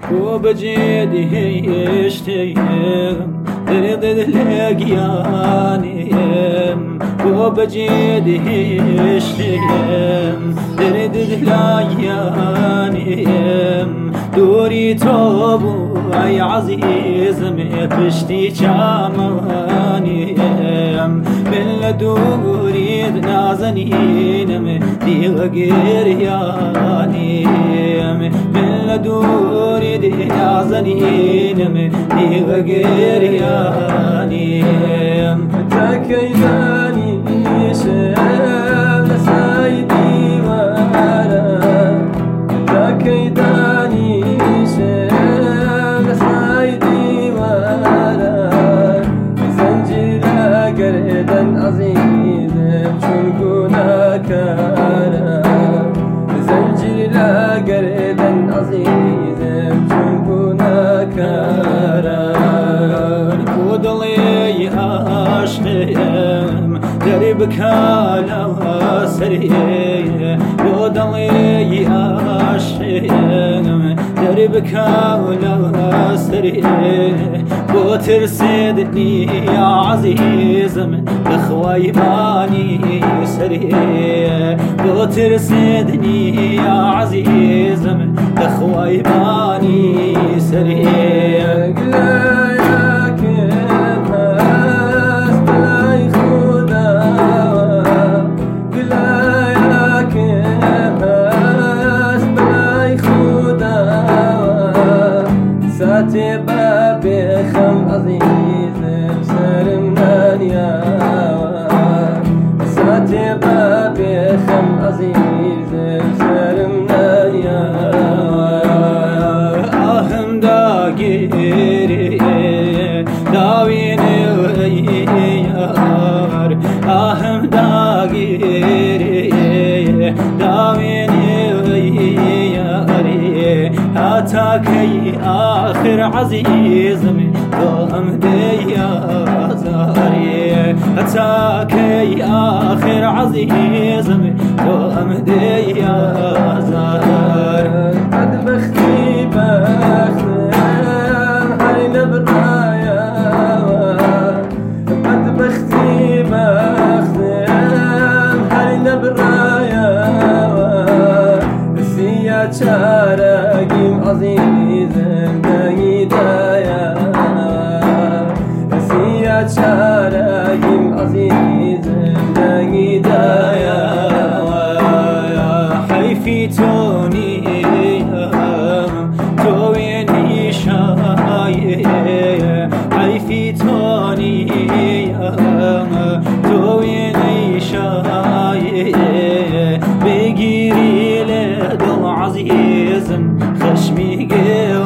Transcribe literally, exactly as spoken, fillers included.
وبجيدي يشتيم درد اللاقيانيم وبجيدي يشتيم درد اللاقيانيم دوري توبو اي عزيز مبشتي شامانيم من لدوري نازنين دي غير يانيم من لدوري دي نازنين دي غير يانيم تكيداني شام لسايدي وانا تكيداني شام لسايدي وانا زنجير قردا عزيز بشرقنا كانا زنجير قردا عزيز بشرقنا كانا ودلي عاشقيم دربك على سريه ودلي عاشقيم دربك على سريه وترسدني يا عزيز من اخويباني سريه وترسدني يا عزيز من اخويباني سريه بابي خم عزيز بسرمنا يا ساتي بابي خم عزيز بسرمنا يا اهم داقيري داويني ويار اهم داقيري داويني وياري هاتاكي آخر عزيز من دوم ديا زاري هاتاكي آخر عزيز من دوم ديا زار قد بختي بختم حين برايا قد بختي بختم حين برايا سيا شارقيم عزيز دايدايا سيا شارقيم عزيز دايدايا حيفي توني تويني شاي حيفي توني تويني شاي بقيري لدل عزيز خشمي قير